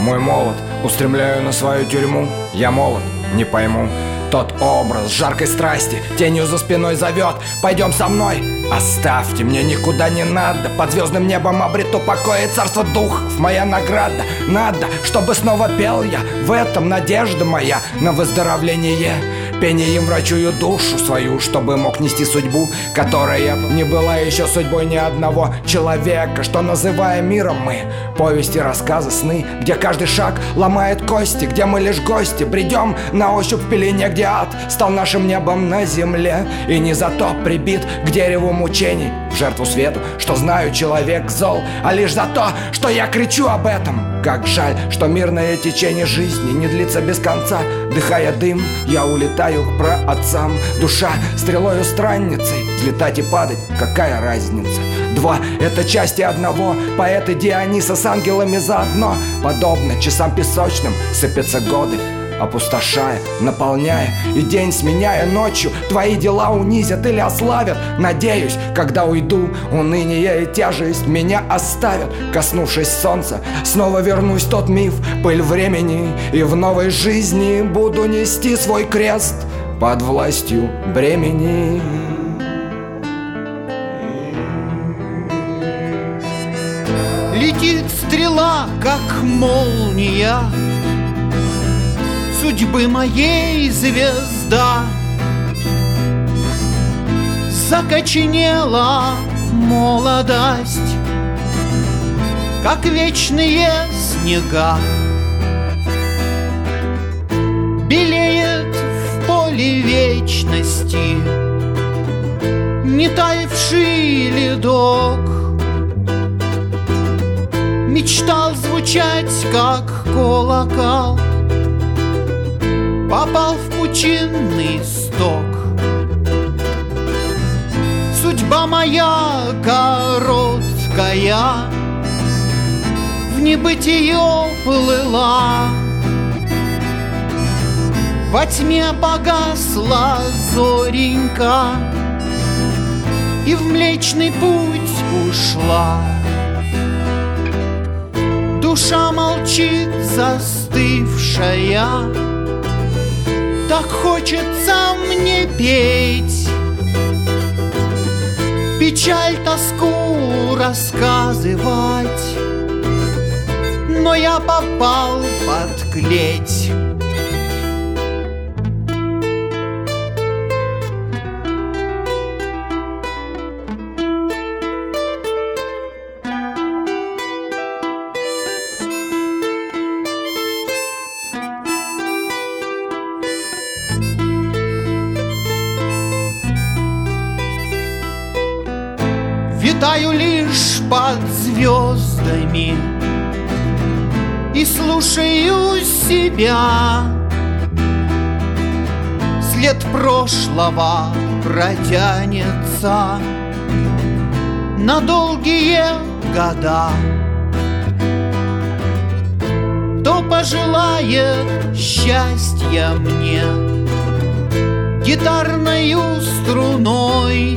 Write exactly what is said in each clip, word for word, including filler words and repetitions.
мой молот устремляю на свою тюрьму. Я молод, не пойму. Тот образ жаркой страсти тенью за спиной зовет. Пойдем со мной, оставьте, мне никуда не надо. Под звездным небом обрету покой и царство духов. Моя награда, надо, чтобы снова пел я. В этом надежда моя на выздоровление. Пением врачую душу свою, чтобы мог нести судьбу, которая не была еще судьбой ни одного человека. Что называем миром мы, повести, рассказы, сны, где каждый шаг ломает кости, где мы лишь гости, бредем на ощупь в пелене, где ад стал нашим небом на земле. И не за то прибит к дереву мучений, в жертву свету, что знаю, человек зол, а лишь за то, что я кричу об этом. Как жаль, что мирное течение жизни не длится без конца. Дыхая дым, я улетаю к праотцам. Душа стрелою странницей, взлетать и падать, какая разница? Два — это части одного, поэты Диониса с ангелами заодно. Подобно часам песочным сыпятся годы, опустошая, наполняя и день сменяя ночью. Твои дела унизят или ославят. Надеюсь, когда уйду, уныние и тяжесть меня оставят. Коснувшись солнца, снова вернусь в тот миф, пыль времени, и в новой жизни буду нести свой крест под властью бремени. Летит стрела, как молния, судьбы моей звезда. Закоченела молодость, как вечные снега. Белеет в поле вечности не таявший ледок. Мечтал звучать, как колокол, попал в пучинный сток. Судьба моя короткая в небытие плыла. Во тьме погасла зоренька и в Млечный Путь ушла. Душа молчит, застывшая, так хочется мне петь, печаль, тоску рассказывать, но я попал под клеть. Витаю лишь под звездами и слушаю себя. След прошлого протянется на долгие года. Кто пожелает счастья мне гитарною струной,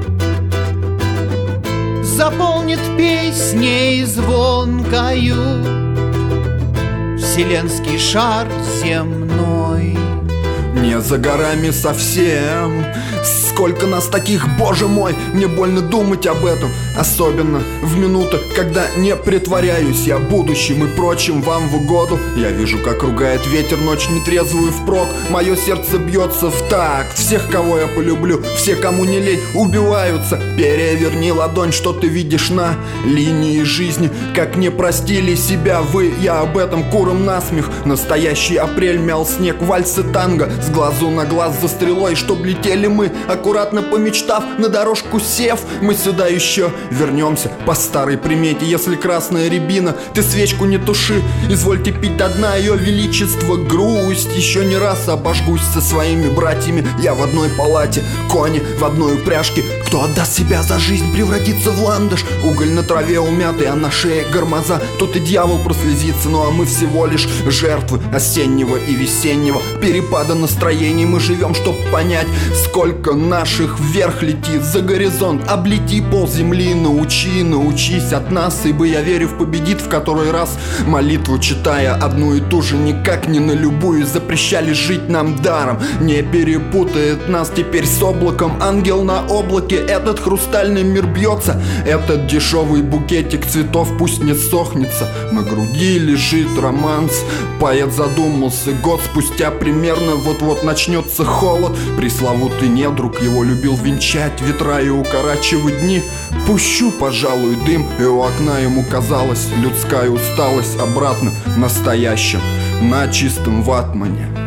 заполнит песней звонкою вселенский шар земной. Не за горами совсем. Сколько нас таких, боже мой, мне больно думать об этом. Особенно в минуты, когда не притворяюсь я будущим и прочим вам в угоду. Я вижу, как ругает ветер ночь нетрезвую впрок. Мое сердце бьется в такт. Всех, кого я полюблю, все, кому не лень, убиваются. Переверни ладонь, что ты видишь на линии жизни. Как не простили себя вы, я об этом куром насмех. Настоящий апрель мял снег, вальсы танго, с глазу на глаз за стрелой, чтоб летели мы, аккуратно помечтав, на дорожку сев. Мы сюда еще вернемся по старой примете. Если красная рябина, ты свечку не туши. Извольте пить до дна ее величество грусть. Еще не раз обожгусь со своими братьями. Я в одной палате, кони в одной упряжке. Кто отдаст себя за жизнь, превратится в ландыш. Уголь на траве умятый, а на шее гормоза. Тут и дьявол прослезится, ну а мы всего лишь жертвы осеннего и весеннего перепада настроений. Мы живем, чтоб понять, сколько наших вверх летит за горизонт. Облети пол земли, научи, научись от нас, ибо я верю в победит в который раз. Молитву читая одну и ту же, никак не на любую, запрещали жить нам даром. Не перепутает нас теперь с облаком ангел на облаке. Этот хрустальный мир бьется, этот дешевый букетик цветов пусть не сохнется. На груди лежит романс, поэт задумался. Год спустя примерно вот-вот начнется холод. Пресловутый недруг его любил венчать ветра и укорачивать дни. Пущу, пожалуй, дым, и у окна ему казалось людская усталость обратно настоящим на чистом ватмане.